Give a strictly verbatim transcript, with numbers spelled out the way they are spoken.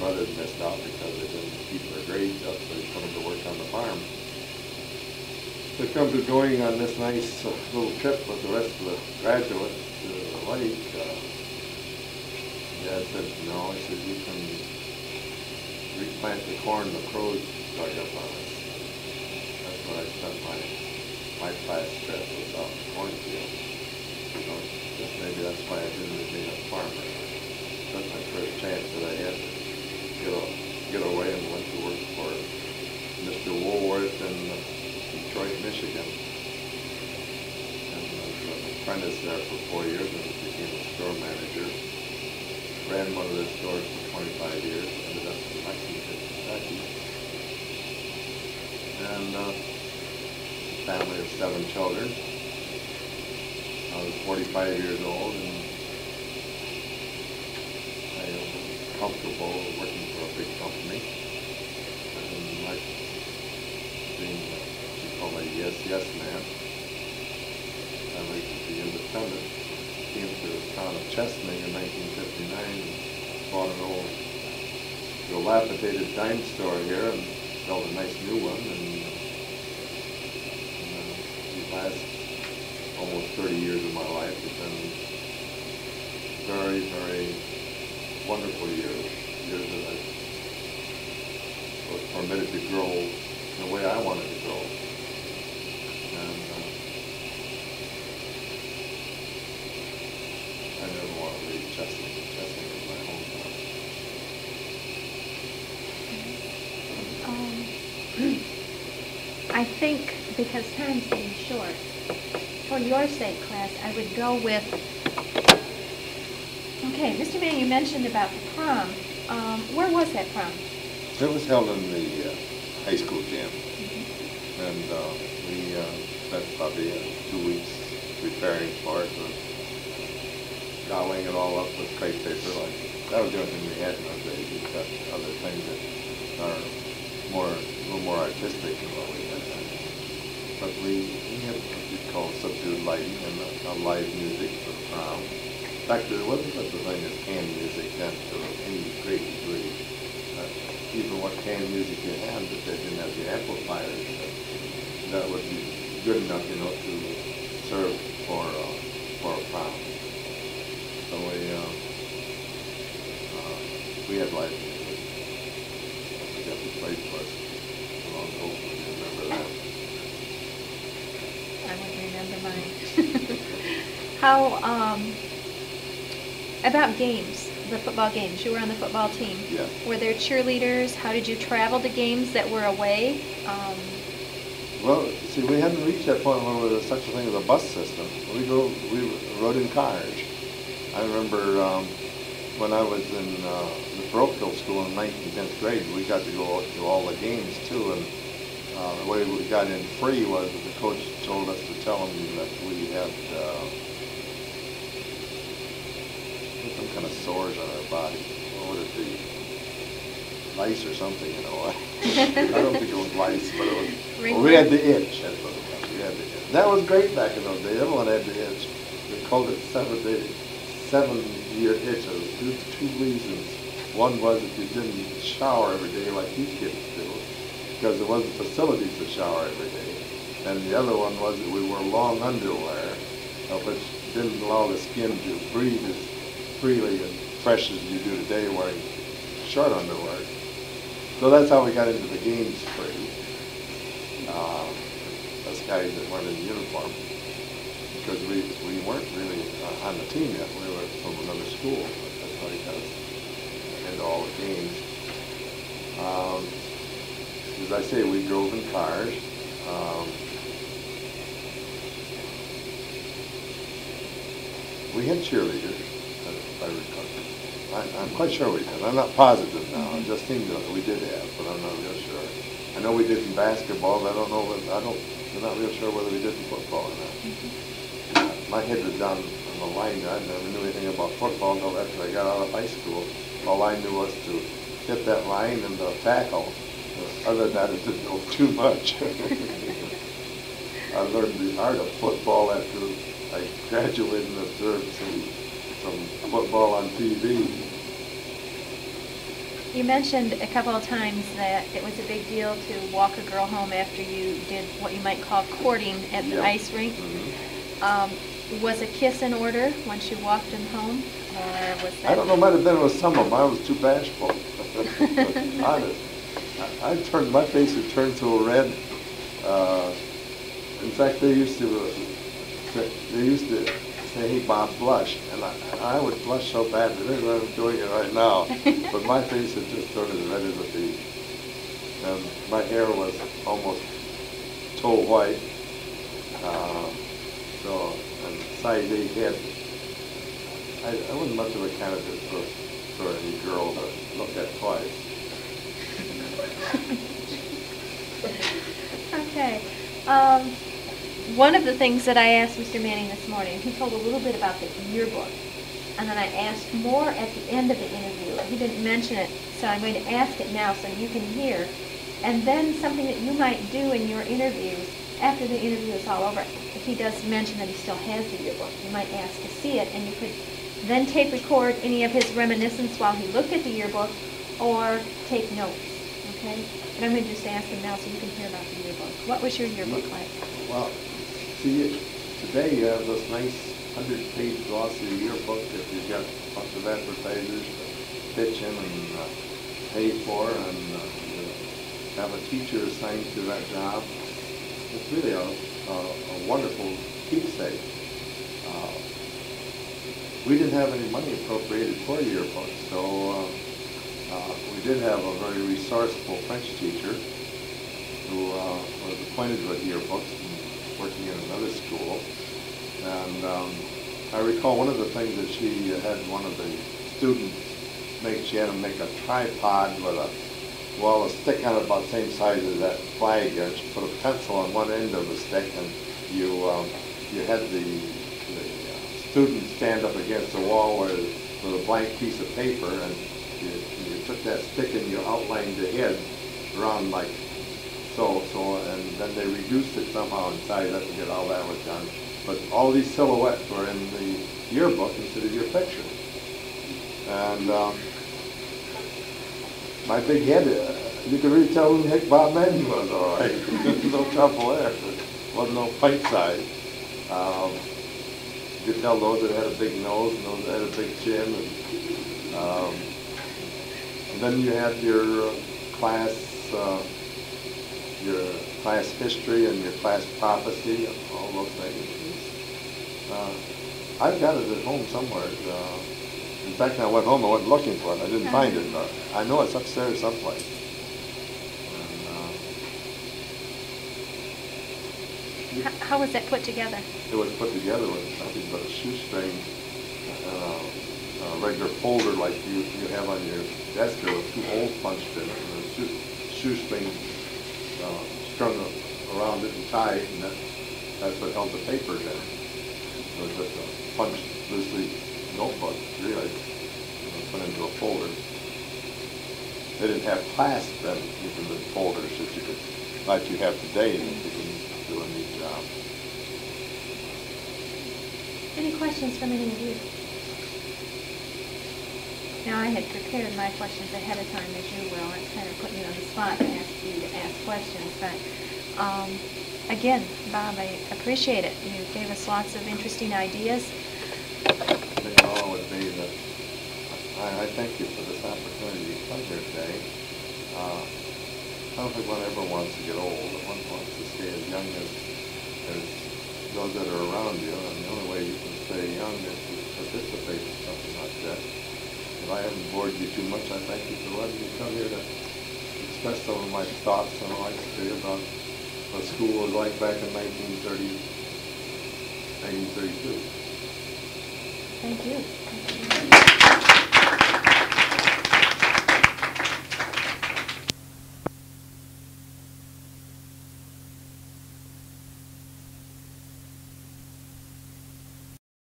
brothers missed out because they didn't keep their grades up, so they put them to work on the farm. To come to going on this nice uh, little trip with the rest of the graduates to the lake, uh, Dad said, no, he said, you can replant the corn the crows dug up on us. That's where I spent my, my class trip, was out in the cornfield. So just maybe that's why I didn't remain a farmer. That's my first chance that I had to get, a, get away and went to work for Mister Woolworth in uh, Detroit, Michigan. And I was an apprentice there for four years and became a store manager. Ran one of their stores for twenty-five years, ended up in Lexington, Kentucky. And uh, a family of seven children. I was forty-five years old and I was comfortable working for a big company. And like being what you call a yes, yes man. I like to be independent. Came to the town of Chesaning in nineteen fifty-nine and bought an old dilapidated dime store here and built a nice new one. And, and uh, the last almost thirty years of my life have been very, very wonderful years. Years that I was permitted to grow the way I wanted to grow. And uh, I never want to leave Chesaning. Chesaning is my hometown. Um, I think because time's getting short, for your sake, class, I would go with, okay, Mister Mann, you mentioned about the prom. Um, where was that prom? It was held in the uh, high school gym. Mm-hmm. And uh, we uh, spent probably uh, two weeks preparing for it. And gobbling it all up with crepe paper. Like that was the only thing we had in those days. We've got other things that are more, a little more artistic than what we had then. But we, we had what we call subdued lighting and uh, live music for the prom. In fact, there wasn't such a thing as canned music then to any great degree. Uh, even what canned music you had, if they didn't have the amplifiers, uh, that would be good enough, you know, to serve for uh, for a prom. So we, uh, uh, we had live music. I forget who played for us long ago. Do you remember that? I wouldn't remember mine. How, um, about games, the football games? You were on the football team. Yeah. Were there cheerleaders? How did you travel to games that were away? Um, Well, see, we hadn't reached that point where there was such a thing as a bus system. We go, we rode in cars. I remember um, when I was in uh, the parochial school in ninth and tenth grade, we got to go to all the games too. And uh, the way we got in free was that the coach told us to tell them that we had uh, some kind of sores on our body. What would it be? Lice or something, you know. I don't think it was lice, but it was. Well, we had the itch. That's what it was. We had the itch. That was great back in those days. Everyone had the itch. They called it seven day, seven-year itch. There was two, two reasons. One was that you didn't shower every day like these kids do, because there wasn't facilities to shower every day. And the other one was that we wore long underwear, uh, which didn't allow the skin to breathe as freely and fresh as you do today wearing short underwear. So that's how we got into the games free. Uh, us guys that weren't in uniform, because we, we weren't really uh, on the team yet. We were from another school. That's how we got us into all the games. Um, as I say, we drove in cars. Um, we had cheerleaders, if I recall. I, I'm quite sure we did. I'm not positive now. It just seemed that we did have, but I'm not real sure. I know we did in basketball, but I don't know. I don't. I'm not real sure whether we did in football or not. Mm-hmm. My head was down on the line. I never knew anything about football until after I got out of high school. All I knew was to hit that line and to tackle. Other than that, it didn't know too much. I learned the art of football after I graduated and observed some. Some football on T V. You mentioned a couple of times that it was a big deal to walk a girl home after you did what you might call courting at the Yeah. ice rink. Mhm. Um, was a kiss in order once you walked him home, or was that? I don't know, might have been with some of them. I was too bashful. Honest. I, I turned, my face would turn so red. Uh, in fact, they used to, uh, say- they used to say, "Hey, Bob, blush," and I, I would blush so bad. I think I'm doing it right now, but my face had just turned as red as a beet, and my hair was almost tow white. Uh, so, and size eight head. I, I wasn't much of a candidate for, for any girl to look at twice. Okay. Um, one of the things that I asked Mister Manning this morning, he told a little bit about the yearbook. And then I asked more at the end of the interview. He didn't mention it, so I'm going to ask it now so you can hear. And then something that you might do in your interviews, after the interview is all over, if he does mention that he still has the yearbook, you might ask to see it, and you could then tape record any of his reminiscence while he looked at the yearbook, or take notes, okay? But I'm going to just ask him now so you can hear about the yearbook. What was your yearbook like? Well, see, today you have this nice hundred-page glossy yearbook that you've got a bunch of advertisers to pitch in and uh, pay for, and uh, you have a teacher assigned to that job. It's really a, a, a wonderful keepsake. Uh, we didn't have any money appropriated for yearbooks, so uh, uh, we did have a very resourceful French teacher who uh, was acquainted with yearbooks and working in another school. And um, I recall one of the things that she had one of the students make, she had him make a tripod with a, well, a stick on it about the same size as that flag, and she put a pencil on one end of the stick, and you um, you had the, the uh, student stand up against the wall with, with a blank piece of paper, and you, you took that stick and you outlined the head around like so, so, and then they reduced it somehow in size. I forget how that was done. But all these silhouettes were in the yearbook instead of your picture. And um, my big head, uh, you could really tell who the heck Bob Manning was, all right. No trouble there. Wasn't no pint size. Um, you could tell those that had a big nose and those that had a big chin. And, um, and then you had your uh, class, uh, your class history and your class prophecy, and all those things. Uh, I've got it at home somewhere. Uh, in fact, I went home, I went looking for it. I didn't find it, but I know it's upstairs someplace. And, uh, How, how was that put together? it was put together with nothing but a shoestring, uh, a regular folder like you you have on your desk. There were two holes punched in it, and a shoe, shoestring uh, strung around it and tied, and that, that's what held the papers in. It was just a punched loosely notebook, really, you know, put into a folder. They didn't have clasps then, even the folders that you could, like you have today, that you can do a neat job. Any questions from any of you? Now, I had prepared my questions ahead of time, as you will. It's kind of putting you on the spot to ask you to ask questions. But um, again, Bob, I appreciate it. You gave us lots of interesting ideas. They all would be that I, I thank you for this opportunity to come here today. Uh, I don't think one ever wants to get old. One wants to stay as young as, as those that are around you. And the only way you can stay young is to participate in something like that. If I haven't bored you too much, I thank you for letting me come here to express some of my thoughts and what I say about what school was like back in nineteen thirty, nineteen thirty-two. Thank you.